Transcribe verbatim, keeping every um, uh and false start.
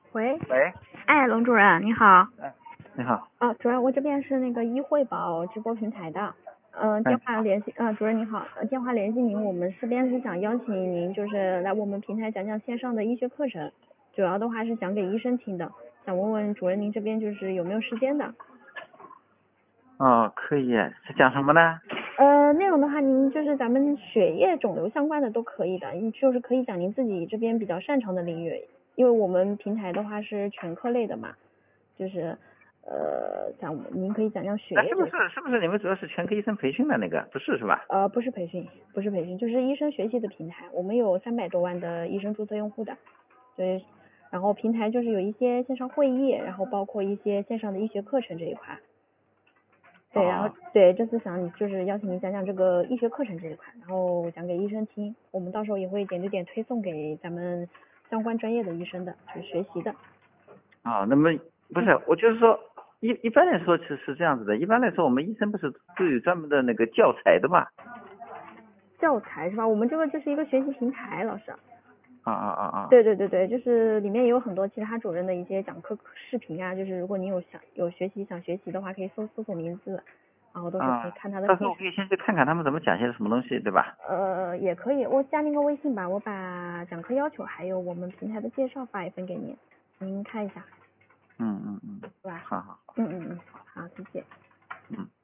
喂， 喂， 哎，龙主任你好。 哎，你好。 哦，主任，我这边是那个医惠宝直播平台的，嗯、呃，电话联系，呃，主任你好，呃，电话联系您，我们这边是想邀请您就是来我们平台讲讲线上的医学课程，主要的话是讲给医生听的，想问问主任您这边就是有没有时间的？ 哦，可以，是讲什么呢？ 呃，内容的话，您就是咱们血液肿瘤相关的都可以的，就是可以讲您自己这边比较擅长的领域，因为我们平台的话是全科类的嘛，就是呃讲您可以讲讲血液这块。 那是不是是不是你们主要是全科医生培训的那个？不是是吧？ 呃，不是培训，不是培训，就是医生学习的平台，我们有三百多万的医生注册用户的，对，然后平台就是有一些线上会议，然后包括一些线上的医学课程这一块。对，然后哦对，这次想就是邀请您讲讲这个医学课程这一块，然后讲给医生听，我们到时候也会点对点推送给咱们相关专业的医生的，就是学习的。 哦，那么不是，我就是说一一般来说是是这样子的，一般来说我们医生不是都有专门的那个教材的嘛？ 教材是吧？我们这个就是一个学习平台，老师。 啊啊啊啊！ 对对对对，就是里面也有很多其他主任的一些讲课视频啊，就是如果你有想有学习想学习的话，可以搜搜索名字，然后都是可以啊， 看他的课程。 到时候我可以先去看看他们怎么讲些什么东西，对吧？ 呃，也可以，我加您个微信吧，我把讲课要求还有我们平台的介绍发一份给您，您看一下。 嗯嗯嗯， 是吧？ 好好好， 嗯嗯嗯，好，谢谢。 嗯。